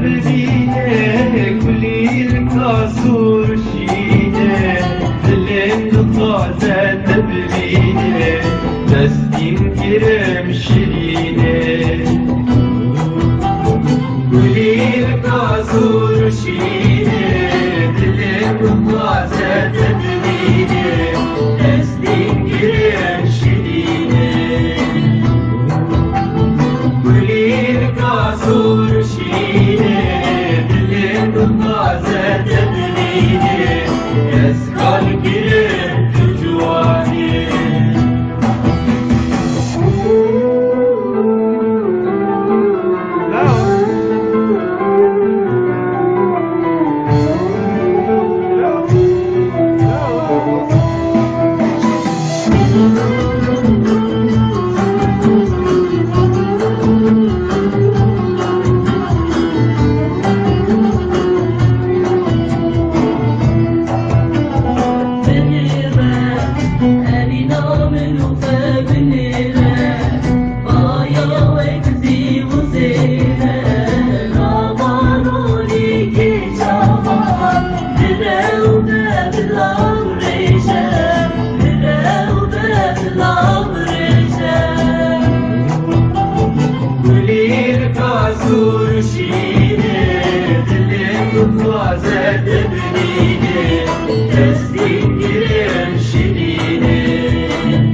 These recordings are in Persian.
تبرينه كلي الكاسور شينه دلين طازة تبرينه دستين كرم شرينه كلي الكاسور شينه دلين طازة تبرينه دستين كرم شرينه كلي الكاسور شينه دلين طازة تبرينه يسكر كرم تجوانه كاسور شينه دلين طازة تبرينه دستين كرم شرينه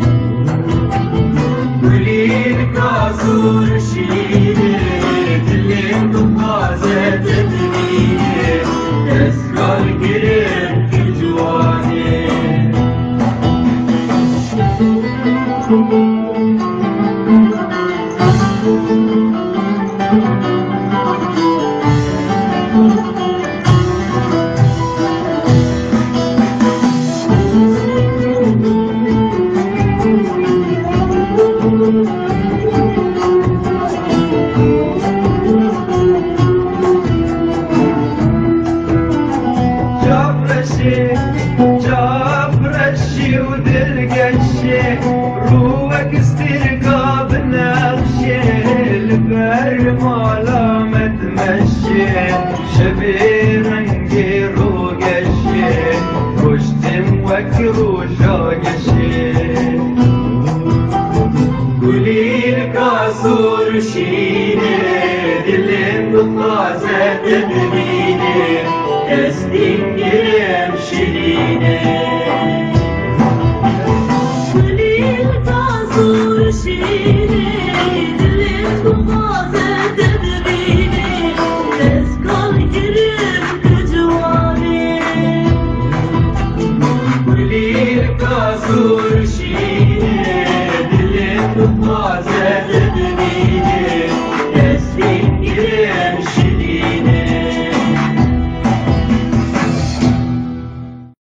كلي الكاسور شينه دلين طازة تبرينه يسكر كرم تجوانه جابرشي ودلقشي روك استرقاب نغشي البر مالا متمشي شبيرنجي روقشي وشتم وكرو شاقشي كلي الكاسور شينه دلين طازة تبرينه دستين كرم شرينه